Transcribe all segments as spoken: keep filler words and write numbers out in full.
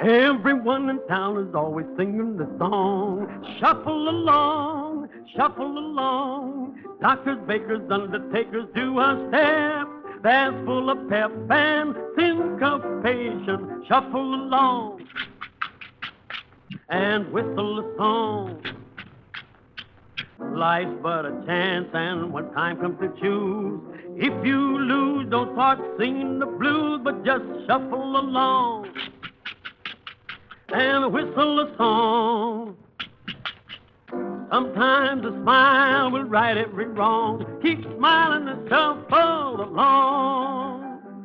Everyone in town is always singing the song. Shuffle along, shuffle along. Doctors, bakers, undertakers do a step that's full of pep and syncopation. Shuffle along and whistle a song. Life's but a chance, and when time comes to choose, if you lose, don't start singing the blues, but just shuffle along and whistle a song. Sometimes a smile will right every wrong. Keep smiling and shuffle along.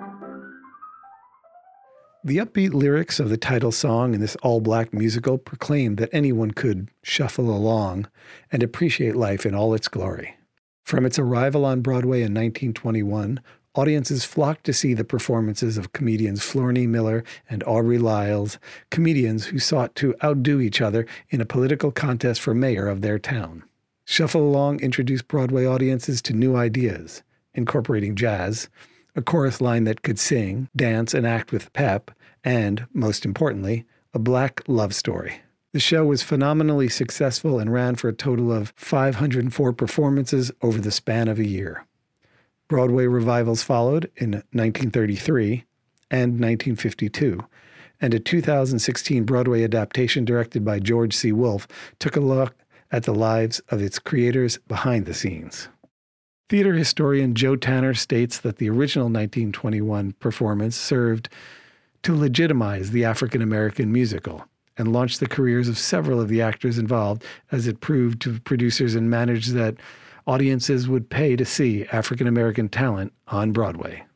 The upbeat lyrics of the title song in this all-black musical proclaimed that anyone could shuffle along and appreciate life in all its glory. From its arrival on Broadway in nineteen twenty-one, audiences flocked to see the performances of comedians Florney Miller and Aubrey Lyles, comedians who sought to outdo each other in a political contest for mayor of their town. Shuffle Along introduced Broadway audiences to new ideas, incorporating jazz, a chorus line that could sing, dance, and act with pep, and, most importantly, a black love story. The show was phenomenally successful and ran for a total of five hundred four performances over the span of a year. Broadway revivals followed in nineteen thirty-three and nineteen fifty-two, and a two thousand sixteen Broadway adaptation directed by George C. Wolfe took a look at the lives of its creators behind the scenes. Theater historian Joe Tanner states that the original nineteen twenty-one performance served to legitimize the African American musical and launched the careers of several of the actors involved, as it proved to producers and managers that audiences would pay to see African American talent on Broadway.